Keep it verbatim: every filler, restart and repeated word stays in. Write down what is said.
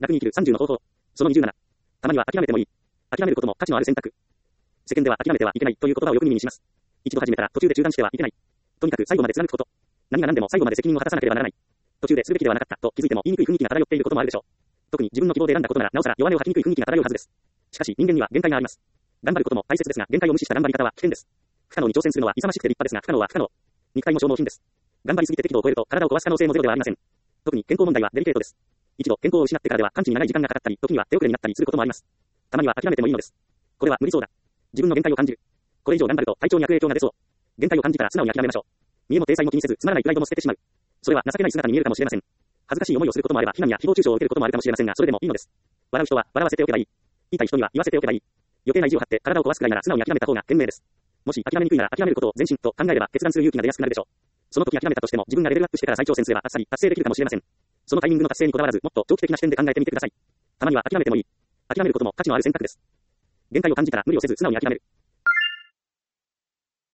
楽に生きるさんじゅうの方法。そのにじゅうなな。たまには諦めてもいい。諦めることも価値のある選択。世間では諦めてはいけないという言葉をよく耳にします。一度始めたら途中で中断してはいけない。とにかく最後まで貫くこと。何が何でも最後まで責任を果たさなければならない。途中でするべきではなかったと気づいても言いにくい雰囲気が漂っていることもあるでしょう。特に自分の希望で選んだことならなおさら弱音を吐きにくい雰囲気が漂うはずです。しかし人間には限界があります。頑張ることも大切ですが限界を無視した頑張り方は危険です。不可能に挑戦するのは勇ましくて立派ですが不可能は不可能。肉体も消耗品です。頑張りすぎて適度を超えると体を壊す可能性もゼロではありません。特に健康問題はデリケートです。一度健康を失ってからでは完治に長い時間がかかったり、時には手遅れになったりすることもあります。たまには諦めてもいいのです。これは無理そうだ。自分の限界を感じる。これ以上頑張ると体調に悪影響が出そう。限界を感じたら素直に諦めましょう。見栄も体裁も気にせずつまらないプライドも捨ててしまう。それは情けない姿に見えるかもしれません。恥ずかしい思いをすることもあれば非難や誹謗中傷を受けることもあるかもしれませんがそれでもいいのです。笑う人は笑わせておけばいい。言いたい人には言わせておけばいい。余計な意地を張って体を壊すくらいなら素直に諦めた方が賢明です。もし諦めにくいなら諦めることを前進と考えれば決断する勇気が出やすくなるでしょう。その時諦めたとしても自分がレベルアップしてから再挑戦すればあっさり達成できるかもしれません。そのタイミングの達成にこだわらずもっと長期的な視点で考えてみてください。たまには諦めてもいい。諦めることも価値のある選択です。限界を感じたら無理をせず素直に諦める。